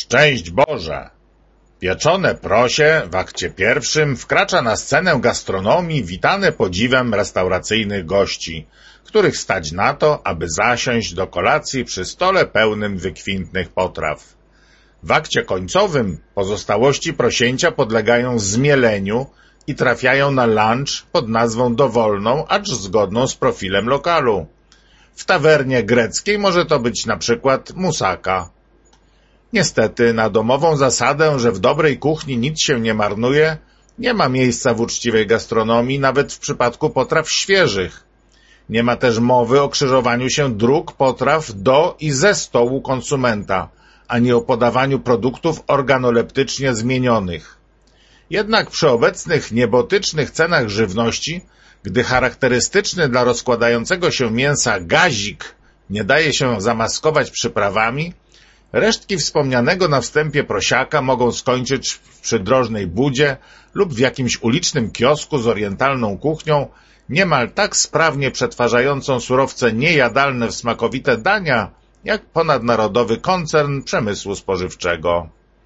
Szczęść Boże! Pieczone prosie w akcie pierwszym wkracza na scenę gastronomii witane podziwem restauracyjnych gości, których stać na to, aby zasiąść do kolacji przy stole pełnym wykwintnych potraw. W akcie końcowym pozostałości prosięcia podlegają zmieleniu i trafiają na lunch pod nazwą dowolną, acz zgodną z profilem lokalu. W tawernie greckiej może to być na przykład musaka. Niestety, na domową zasadę, że w dobrej kuchni nic się nie marnuje, nie ma miejsca w uczciwej gastronomii, nawet w przypadku potraw świeżych. Nie ma też mowy o krzyżowaniu się dróg potraw do i ze stołu konsumenta, ani o podawaniu produktów organoleptycznie zmienionych. Jednak przy obecnych niebotycznych cenach żywności, gdy charakterystyczny dla rozkładającego się mięsa gazik nie daje się zamaskować przyprawami, resztki wspomnianego na wstępie prosiaka mogą skończyć w przydrożnej budzie lub w jakimś ulicznym kiosku z orientalną kuchnią, niemal tak sprawnie przetwarzającą surowce niejadalne w smakowite dania, jak ponadnarodowy koncern przemysłu spożywczego.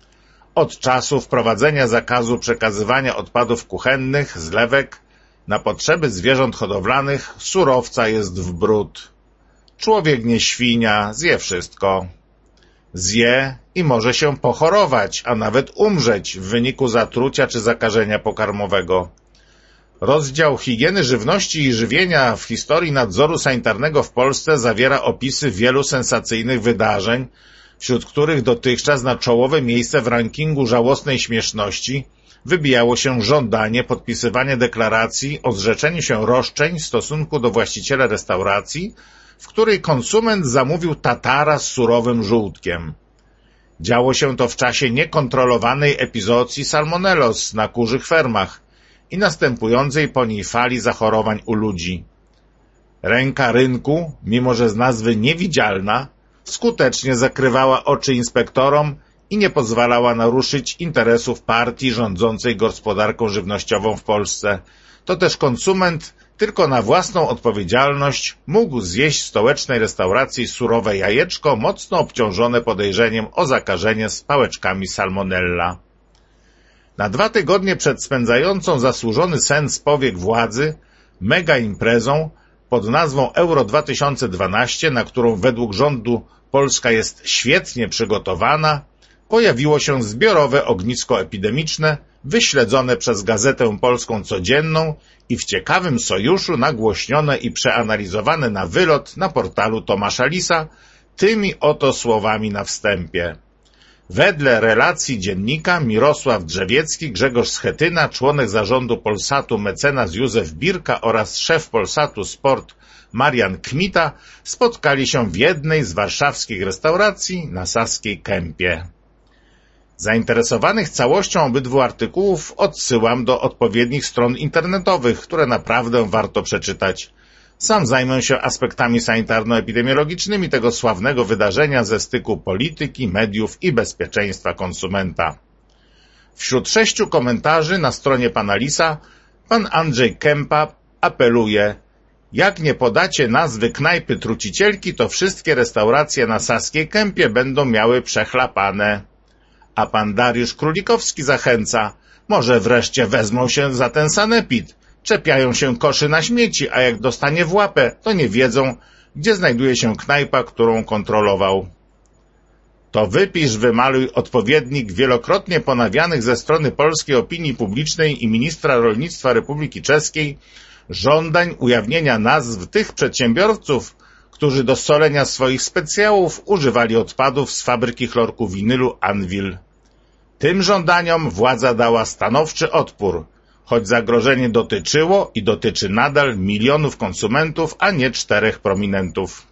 Od czasu wprowadzenia zakazu przekazywania odpadów kuchennych, zlewek, na potrzeby zwierząt hodowlanych surowca jest w bród. Człowiek nie świnia, zje wszystko. Zje i może się pochorować, a nawet umrzeć w wyniku zatrucia czy zakażenia pokarmowego. Rozdział higieny żywności i żywienia w historii nadzoru sanitarnego w Polsce zawiera opisy wielu sensacyjnych wydarzeń, wśród których dotychczas na czołowe miejsce w rankingu żałosnej śmieszności wybijało się żądanie podpisywania deklaracji o zrzeczeniu się roszczeń w stosunku do właściciela restauracji, w której konsument zamówił tatara z surowym żółtkiem. Działo się to w czasie niekontrolowanej epizoocji salmonellos na kurzych fermach i następującej po niej fali zachorowań u ludzi. Ręka rynku, mimo że z nazwy niewidzialna, skutecznie zakrywała oczy inspektorom i nie pozwalała naruszyć interesów partii rządzącej gospodarką żywnościową w Polsce. To też konsument tylko na własną odpowiedzialność mógł zjeść w stołecznej restauracji surowe jajeczko mocno obciążone podejrzeniem o zakażenie z pałeczkami salmonella. Na 2 tygodnie przed spędzającą zasłużony sen z powiek władzy mega imprezą pod nazwą Euro 2012, na którą według rządu Polska jest świetnie przygotowana, pojawiło się zbiorowe ognisko epidemiczne, wyśledzone przez Gazetę Polską Codzienną i w ciekawym sojuszu nagłośnione i przeanalizowane na wylot na portalu Tomasza Lisa tymi oto słowami na wstępie. Wedle relacji dziennika Mirosław Drzewiecki, Grzegorz Schetyna, członek zarządu Polsatu mecenas Józef Birka oraz szef Polsatu Sport Marian Kmita spotkali się w jednej z warszawskich restauracji na Saskiej Kępie. Zainteresowanych całością obydwu artykułów odsyłam do odpowiednich stron internetowych, które naprawdę warto przeczytać. Sam zajmę się aspektami sanitarno-epidemiologicznymi tego sławnego wydarzenia ze styku polityki, mediów i bezpieczeństwa konsumenta. Wśród 6 komentarzy na stronie pana Lisa pan Andrzej Kępa apeluje: jak nie podacie nazwy knajpy trucicielki, to wszystkie restauracje na Saskiej Kępie będą miały przechlapane. A pan Dariusz Królikowski zachęca: może wreszcie wezmą się za ten sanepid. Czepiają się koszy na śmieci, a jak dostanie w łapę, to nie wiedzą, gdzie znajduje się knajpa, którą kontrolował. To wypisz, wymaluj odpowiednik wielokrotnie ponawianych ze strony polskiej opinii publicznej i ministra rolnictwa Republiki Czeskiej żądań ujawnienia nazw tych przedsiębiorców, którzy do solenia swoich specjałów używali odpadów z fabryki chlorku winylu Anwil. Tym żądaniom władza dała stanowczy odpór, choć zagrożenie dotyczyło i dotyczy nadal milionów konsumentów, a nie 4 prominentów.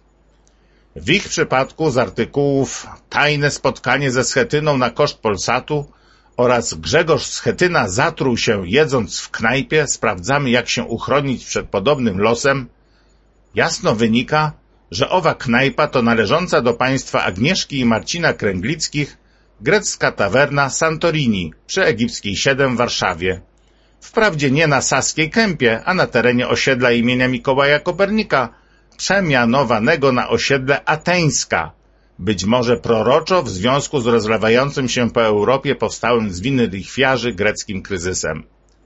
W ich przypadku z artykułów Tajne spotkanie ze Schetyną na koszt Polsatu oraz Grzegorz Schetyna zatruł się jedząc w knajpie, sprawdzamy jak się uchronić przed podobnym losem, jasno wynika, że owa knajpa to należąca do państwa Agnieszki i Marcina Kręglickich grecka tawerna Santorini przy Egipskiej 7 w Warszawie. Wprawdzie nie na Saskiej Kępie, a na terenie osiedla imienia Mikołaja Kopernika, przemianowanego na osiedle Ateńska, być może proroczo w związku z rozlewającym się po Europie powstałym z winy lichwiarzy greckim kryzysem.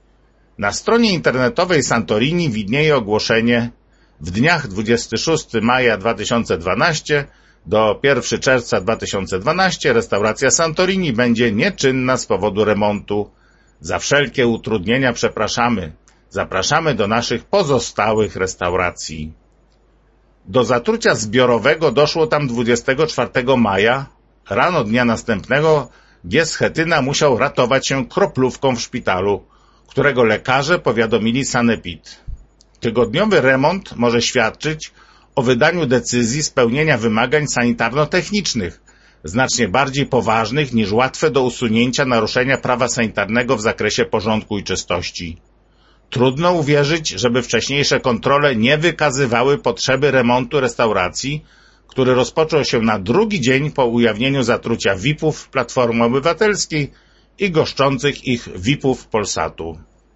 Na stronie internetowej Santorini widnieje ogłoszenie: w dniach 26 maja 2012 do 1 czerwca 2012 restauracja Santorini będzie nieczynna z powodu remontu. Za wszelkie utrudnienia przepraszamy. Zapraszamy do naszych pozostałych restauracji. Do zatrucia zbiorowego doszło tam 24 maja. Rano dnia następnego G. Schetyna musiał ratować się kroplówką w szpitalu, którego lekarze powiadomili sanepid. Tygodniowy remont może świadczyć o wydaniu decyzji spełnienia wymagań sanitarno-technicznych, znacznie bardziej poważnych niż łatwe do usunięcia naruszenia prawa sanitarnego w zakresie porządku i czystości. Trudno uwierzyć, żeby wcześniejsze kontrole nie wykazywały potrzeby remontu restauracji, który rozpoczął się na drugi dzień po ujawnieniu zatrucia VIP-ów Platformy Obywatelskiej i goszczących ich VIP-ów Polsatu.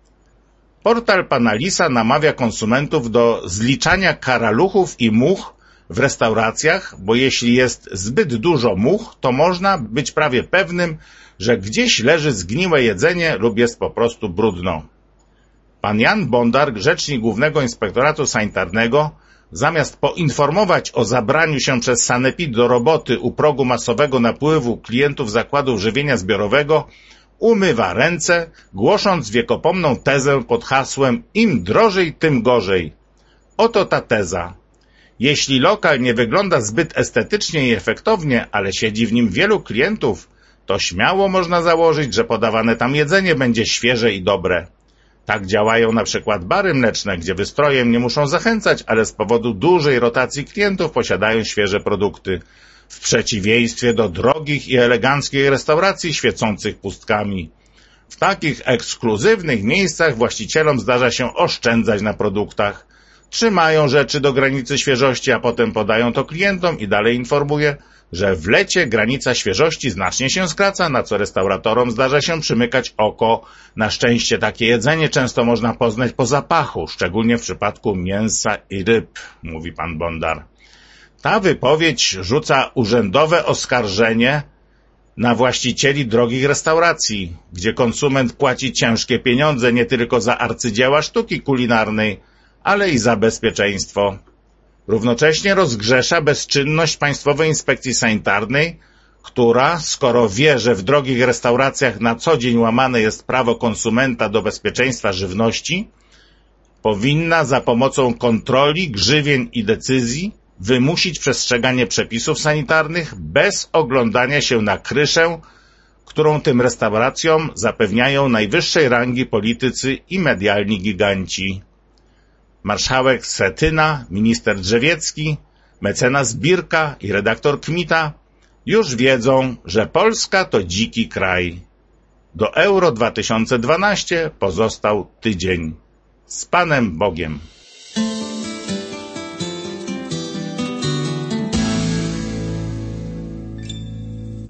Portal pana Lisa namawia konsumentów do zliczania karaluchów i much w restauracjach, bo jeśli jest zbyt dużo much, to można być prawie pewnym, że gdzieś leży zgniłe jedzenie lub jest po prostu brudno. Pan Jan Bondar, rzecznik Głównego Inspektoratu Sanitarnego, zamiast poinformować o zabraniu się przez sanepid do roboty u progu masowego napływu klientów zakładów żywienia zbiorowego, umywa ręce, głosząc wiekopomną tezę pod hasłem im drożej, tym gorzej. Oto ta teza. Jeśli lokal nie wygląda zbyt estetycznie i efektownie, ale siedzi w nim wielu klientów, to śmiało można założyć, że podawane tam jedzenie będzie świeże i dobre. Tak działają na przykład bary mleczne, gdzie wystrojem nie muszą zachęcać, ale z powodu dużej rotacji klientów posiadają świeże produkty. W przeciwieństwie do drogich i eleganckich restauracji świecących pustkami. W takich ekskluzywnych miejscach właścicielom zdarza się oszczędzać na produktach. Trzymają rzeczy do granicy świeżości, a potem podają to klientom i dalej informuje, że w lecie granica świeżości znacznie się skraca, na co restauratorom zdarza się przymykać oko. Na szczęście takie jedzenie często można poznać po zapachu, szczególnie w przypadku mięsa i ryb, mówi pan Bondar. Ta wypowiedź rzuca urzędowe oskarżenie na właścicieli drogich restauracji, gdzie konsument płaci ciężkie pieniądze nie tylko za arcydzieła sztuki kulinarnej, ale i za bezpieczeństwo. Równocześnie rozgrzesza bezczynność Państwowej Inspekcji Sanitarnej, która, skoro wie, że w drogich restauracjach na co dzień łamane jest prawo konsumenta do bezpieczeństwa żywności, powinna za pomocą kontroli, grzywien i decyzji wymusić przestrzeganie przepisów sanitarnych bez oglądania się na kryszę, którą tym restauracjom zapewniają najwyższej rangi politycy i medialni giganci. Marszałek Schetyna, minister Drzewiecki, mecenas Birka i redaktor Kmita już wiedzą, że Polska to dziki kraj. Do Euro 2012 pozostał tydzień. Z Panem Bogiem.